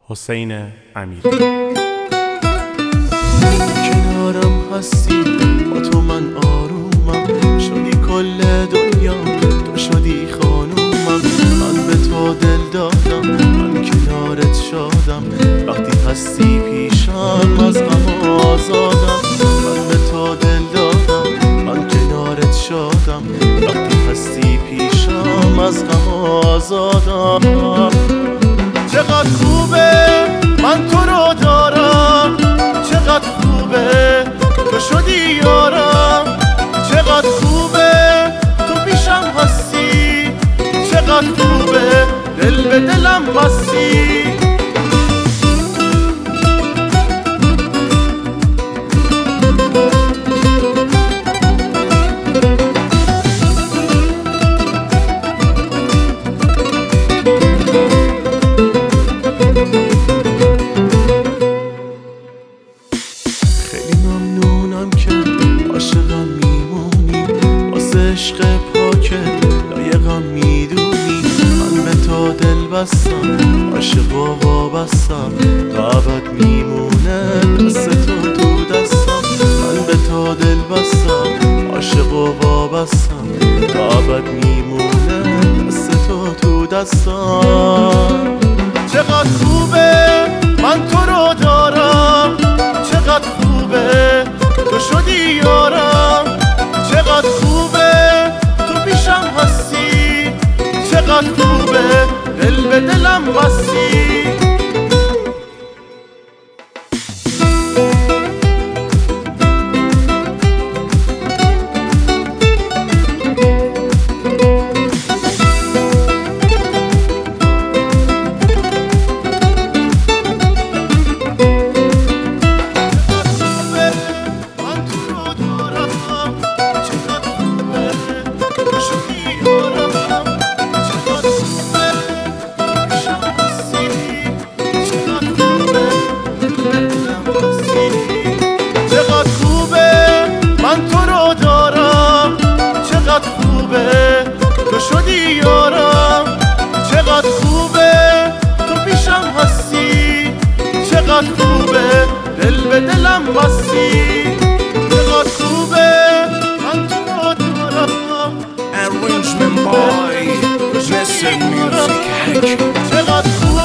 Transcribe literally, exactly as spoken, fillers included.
حسین امیری. کنارم هستی با تو من آرومم، شدی کل دنیا تو شدی خانومم. من به تو دل دادم، من کنارت شادم، وقتی هستی پیشم از غم آزادم. من به تو دل دادم، من کنارت شادم، وقتی هستی پیشم از غم آزادم. چقدر خوبه من تو رو دارم، چقدر خوبه تو شدی یارم. چقدر خوبه تو پیشم هستی، چقدر خوبه دل به دلم بستی. خیلی ممنونم که عاشقم میمونی، واسه عشق پاکت لایقم میدونی. من به تو دل بستم، عاشق و وابستم، تا ابد میمونه دست تو تو دستم. من به تو دل بستم، عاشق و وابستم، تا ابد میمونه دست تو تو دستم. چقدر خوبه من تو رو دارم، چقدر خوبه تو شدی یارم. چقدر خوبه تو پیشم هستی، چقدر خوبه دل به دلم بستی. چقدر خوبه من تو رو دارم، چقدر خوبه تو شدی یارم. چقدر خوبه تو پیشم هستی، چقدر خوبه دل به دلم بستی. چقدر خوبه من تو رو دارم. Arrangement by Listen Music. چقدر خوبه